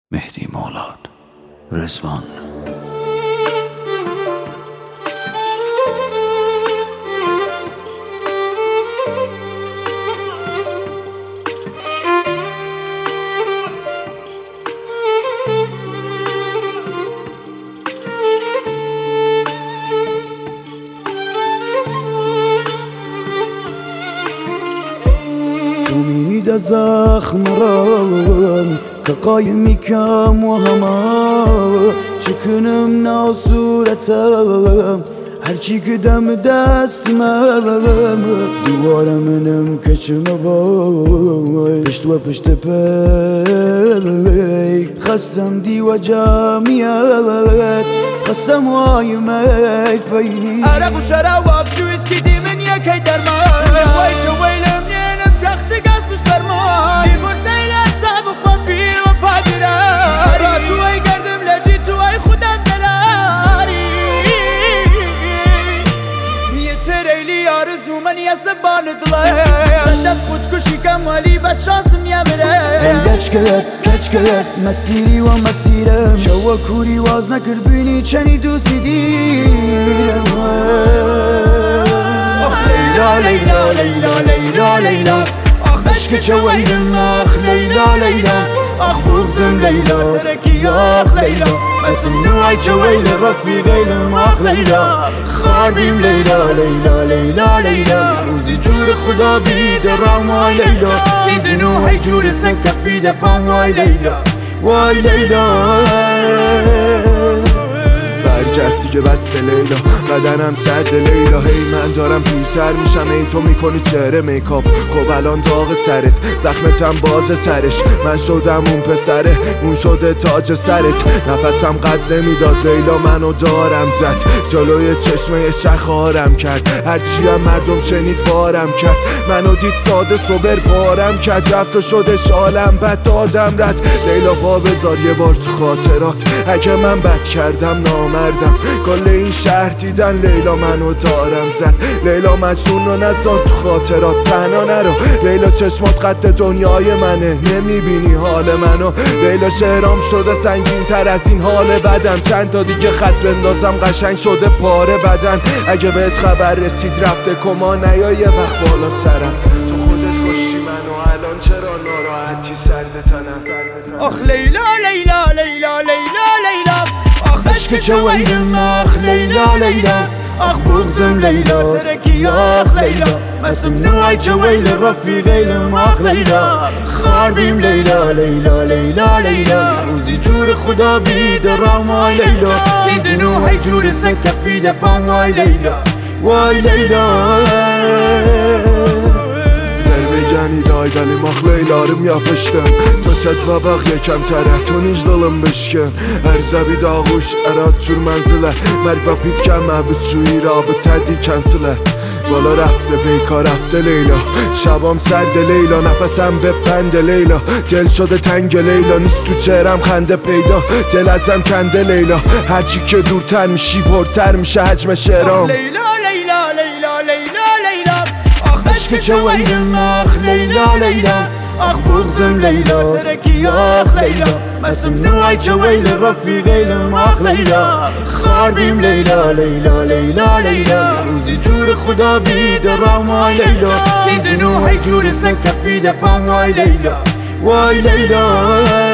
مهدی مولاد رضوان. تو می‌دید زخم رام که قایمی کم و همه چکنم ناسورتم هرچی که دم دستمم دوباره منم کچم بای پشت و پشت پی خستم دی و جمعیت خستم وای میفی عرق و شراب جو اسکی دی من یکی درمان وای چه ویلم نینم تخت گز دوست درمان دیمون سیل اصاب و خوابی و پادرار تو ای گردم لجی تو ای خودم دراری یه تریلی آرزو من یه سبان دلای صدف خودکشی کم ولی بد شانسم یمره کچ کرد مسیری و مسیرم چوا کوری واز نکرد بینی چنی دوستی دیرم آخ لیلا لیلا لیلا لیلا لیلا آخ عشق چویدم آخ لیلا لیلا آخ بغزم لیلا ترکی آخ لیلا مسم نوعی چویل رفیقیلم آخ لیلا خاربیم لیلا لیلا لیلا لیلا روزی جور خدا بید رام وای لیلا تیدنو هی جور سن کفید پام وای لیلا وای لیلا برگرد دیگه بس لیلا بدنم سرد لیلا هی من دارم پیرتر میشم ای تو میکنی چهره میکاپ خب الان داغ سرت زخمتم باز سرش من شدم اون پسره اون شده تاج سرت نفسم قد نمیداد لیلا منو دارم زد جلوی چشمه شخارم کرد هرچی هم مردم شنید بارم کرد منو دید ساده صبر بارم کرد رفت و شده شالم بد دادم رد لیلا پا بذار یه بار تو خاطرات اگه من بد کردم نامردم کل این شهر دیدن لیلا منو دارم زد لیلا مجنون رو نذار تو خاطرات تنها نرو لیلا چشمات قد دنیای منه نمیبینی حال منو لیلا شعرام شده سنگین تر از این حال بدم چند تا دیگه خط بندازم قشنگ شده پاره بدن اگه بهت خبر رسید رفته کما نیا یه وقت بالا سرم تو خودت کشتی منو الان چرا ناراحتی سرد تنم آخ لیلا لیلا لیلا لیلا لیلا آخ عشق چویدم آخ لیلا لیلا آخ بغزم لیلا ترکی آخ لیلا مسم نوعی چویل رفیقیلم آخ لیلا خاربیم لیلا لیلا لیلا لیلا روزی جور خدا بید رام وای لیلا تیدنو هی جور سن کفید پام وای لیلا وای لیلا بگنی دایدلی ماx leylarım yapışdım تو çət və bax yekəm tərəf تو نیج dalım bişkin hər zəbi dağuş ərad çür mənzilə مرگ و پیدکن محبوس شویی رابطه دی کنسله بالا رفته پیکار رفته لیلا شبام سرد لیلا نفسم به بند لیلا دل شده تنگ لیلا نیست تو چهرم خنده پیدا دل ازم کنده لیلا هرچی که دورتر میشی پرتر میشه حجم شعرام لیلا لیلا لیلا لیلا لیلا عشق چویدم آخ لیلا لیلا آخ بغزم لیلا ترکی آخ لیلا مسم نوعی چویل رفیقیلم آخ لیلا خاربیم لیلا لیلا لیلا لیلا روزی جور خدا بید رام وای لیلا تیدنو هی جور سن کفید پام وای لیلا وای لیلا